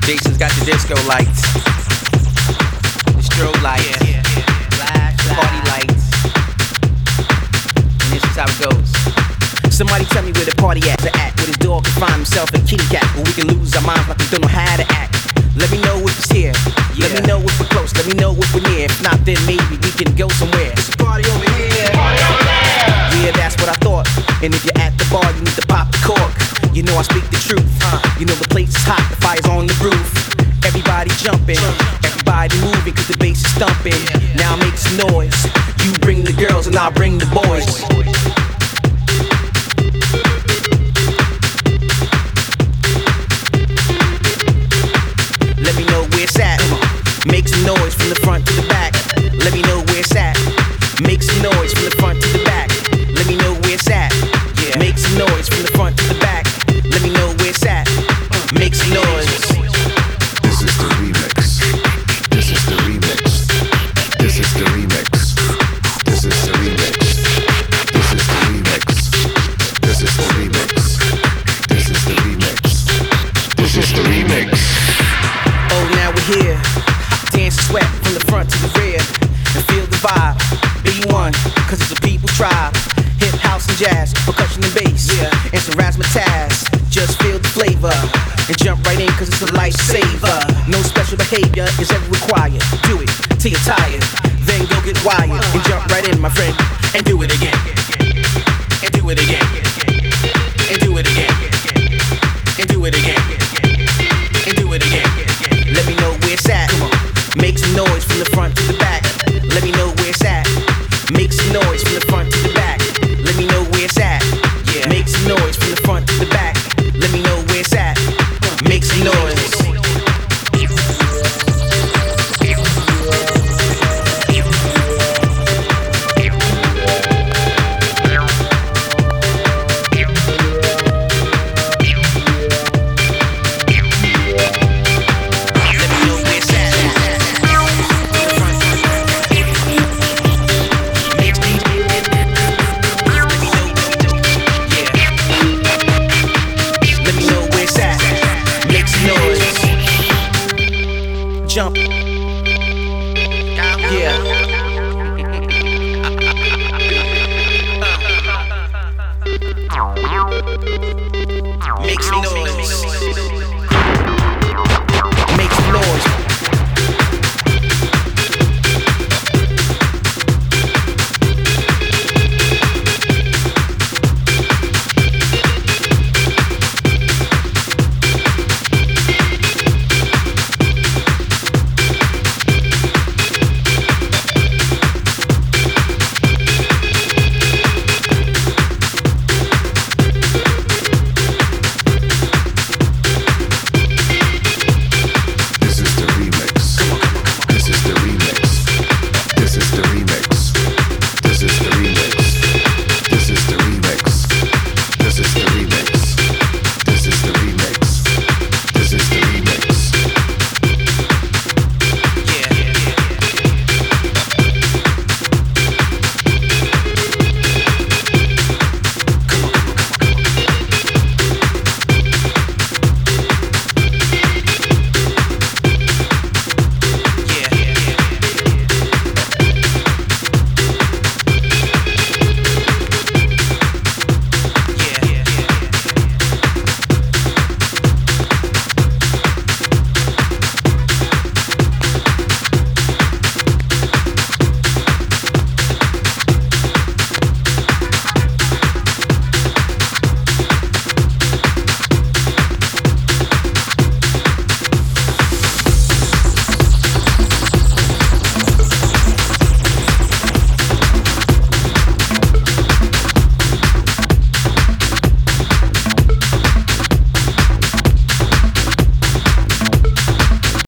Jason's got the disco lights, the strobe lights, party lights, and this is how it goes. Somebody tell me where the party at, where this dog can find himself a kitty cat, where we can lose our minds like we don't know how to act. Let me know if it's here, let me know if we're close, let me know if we're near. If not, then maybe we can go somewhere. It's a party over here, party over there. Yeah, that's what I thought. And if you're at the bar, you need to pop the cork. You know I speak the truth. You know the place is hot, the fire's on the roof. Everybody jumping, everybody moving, cause the bass is thumping. Now make some noise. You bring the girls and I'll bring the boys. Let me know where it's at. Make some noise from the front to the back. Let me know where it's at. Make some noise from the front to the back. Let me know where it's at. Make some noise from the front to the back. Let me know where it's at. Make some noise. This is the remix. This is the remix. This is the remix. This is the remix. This is the remix. This is the remix. This is the remix. This is the remix. Oh, now we're here. Dance and sweat from the front to the rear. And feel the vibe. Be one, cause it's a people tribe. Hip, house and jazz, percussion and bass, and some razzmatazz. Just feel the flavor and jump right in, cause it's a lifesaver. No special behavior is ever required. Do it till you're tired, then go get wired and jump right in, my friend, and do it again, and do it again, and do it again, and do it again, and do it again. Let me know where it's at. Make some noise from the front to the back. Let me know where it's at. Make some noise from the front to the back. Let me know where it's at. Make some noise from the front to the back. Let me know where it's at. Make some noise. Jump. Yeah. Make some noise.